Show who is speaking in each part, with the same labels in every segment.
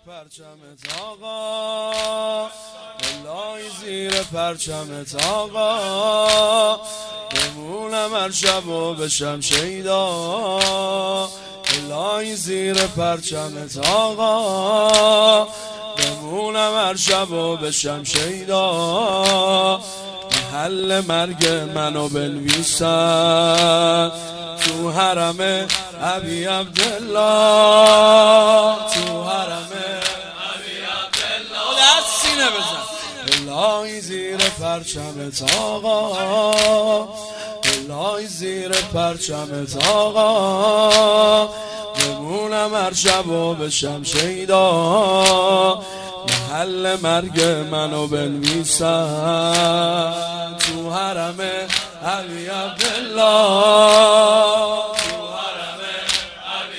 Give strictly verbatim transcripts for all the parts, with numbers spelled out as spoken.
Speaker 1: پرچمت آقا، الهی زیر پرچمت آقا، بمونم هر شب و بشم شیدا. الهی زیر پرچمت آقا، بمونم هر شب و بشم شیدا. محل مرگ منو بنویسن تو حرم ابی عبدالله، تو حرم ابی عبدالله. دست سینه بزن. الهی زیر پرچمت آقا، الهی زیر پرچمت آقا، بمونم هر شب و بشم شیدا. محل مرگ منو بنویسن تو حرم ابی عبدالله، تو حرم ابی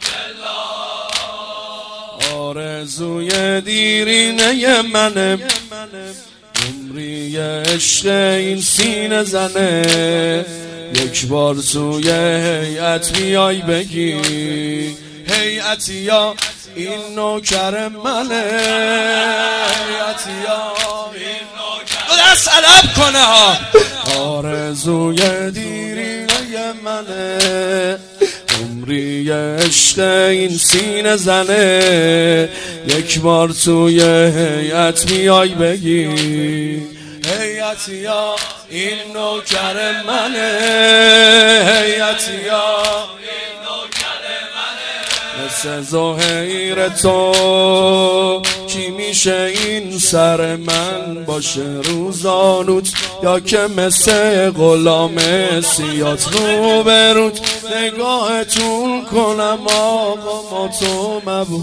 Speaker 1: عبدالله. آرزوی دیرینه منه، عمری عشق این سینه زنه. یک بار توی هیئت بیای بگی هیئتی یا این نوکر منه، هیئتی یا این نوکر دست ادب کنه ها. آرزوی دیرینه منه، عمری عشق این سینه زنه. یک بار توی هیئت بیای بگی هیئتی یا این نوکر منه، هیئتی یا این نوکر منه. مثل زهیر تو کی میشه این سر من باشه روزانوت، یا که مثل غلام سیات رو بروت نگاهتون کنم آقا ما تو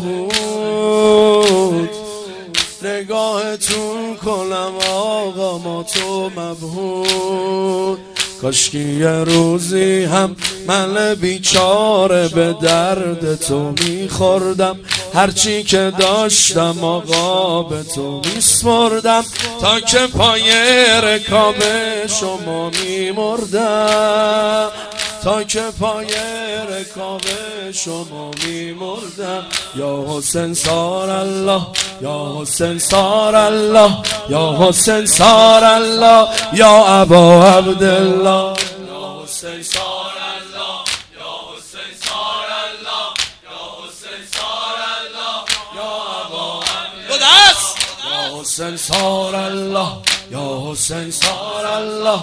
Speaker 1: مبهوت، نگاهتون کنم آقا ما تو مبهوت. کاشکی یه روزی هم من بیچاره به درد تو میخوردم، هرچی که داشتم آقا به تو میسپردم، تا که پای رکاب شما میمردم، تا که پای رکاب شما میمردم. یا حسین سار الله، یا حسین سار الله، یا حسین سار الله، یا ابا عبدالله. یا حسین سار الله، یا حسین سار الله، یا حسین سار الله، یا ابا عبدالله. یا حسین سار الله، یا حسین سار الله،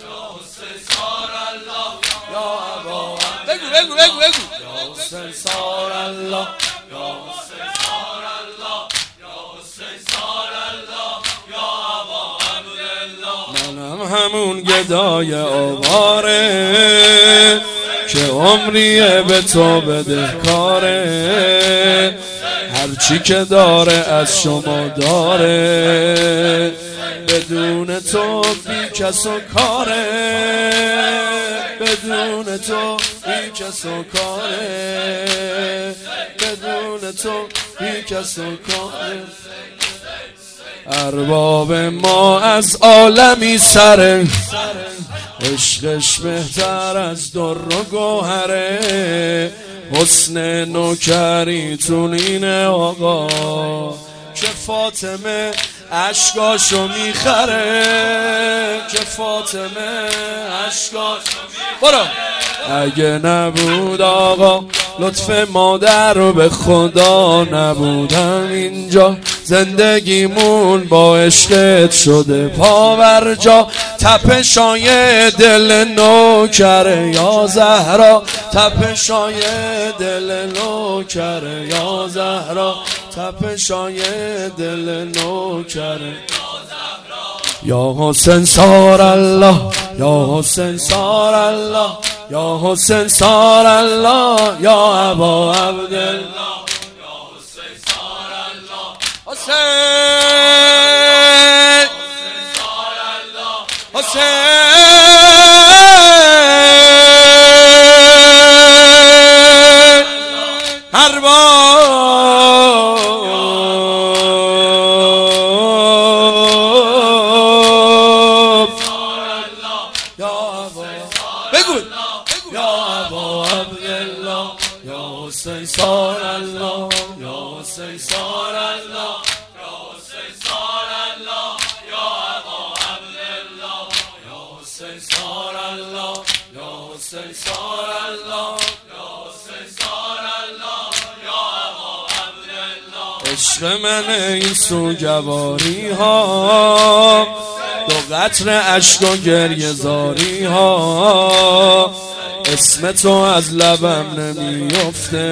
Speaker 1: بگو بگو بگو بگو. یا حسین سار الله، یا حسین سار الله، یا حسین سار الله، یا ابا عبدالله. منم همون گدای آواره که عمریه به تو بدهکاره، هرچی که داره از شما داره، بدون تو بی کس و کاره، بدون تو بی کس و کاره، بدون تو بی کس و کاره. ارباب ما از عالمی سره، عشقش بهتر از در و گوهره. حسن نوکریتون اینه آقا که فاطمه عشقاشو میخره، که فاطمه عشقاشو برو. اگه نبود آقا لطف مادر رو به خدا نبودم اینجا، زندگیمون با عشقت شده پاورجا. تپشای دل نوکر یا زهرا، تپشای دل نوکر یا زهرا، تپشای دل نوکر. یا حسین سار الله، یا حسین سار الله، یا حسین سار الله، یا ابا عبدالله. یا حسین سار الله، حسین سار الله، حسین هر بگو. یا ابا عبدالله، یا حسین سار الله، یا حسین سار الله، یا حسین سار الله، یا ابا عبدالله، یا حسین سار الله، یا حسین سار الله، یا حسین سار الله، یا ابا عبدالله. عشق من این سوگواری ها، دو قطر اشک و گریه زاری ها، اسم تو از لبم نمیفته،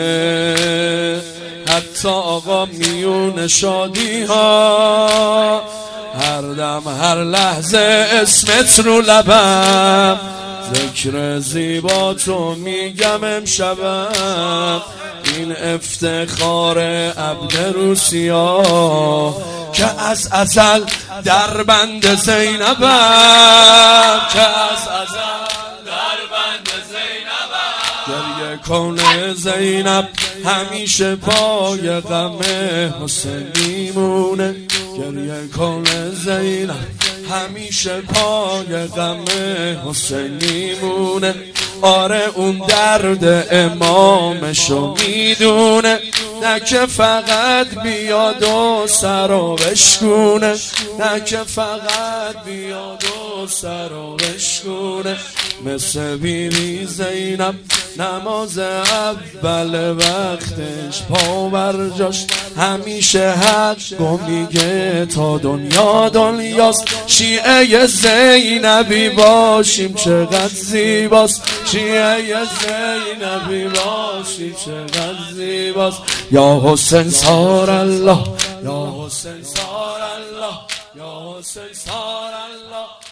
Speaker 1: حتی آقا میون شادی ها، هر دم هر لحظه اسمت رو لبم، ذکر زیبا تو میگم امشبم، این افتخار عبد روسیا که از ازل در بند زینبم، که از ازل در بند زینبم. گریه کن زینب همیشه پای غم حسین میمونه، گریه کن زینب همیشه پای غم حسین میمونه. آره اون درد امامشو میدونه، نه که فقط بیاد و سرو بشکونه، نه که فقط بیاد و سرو بشکونه. مثل بیبی زینب نماز اول وقتش پا برجاش، همیشه حق و میگه تا دنیا دنیاست. شیعه زینبی باشیم چقدر زیباست، شیعه زینبی باشیم چقدر زیباست. یا حسین سار الله، یا حسین سار الله، یا حسین سار الله.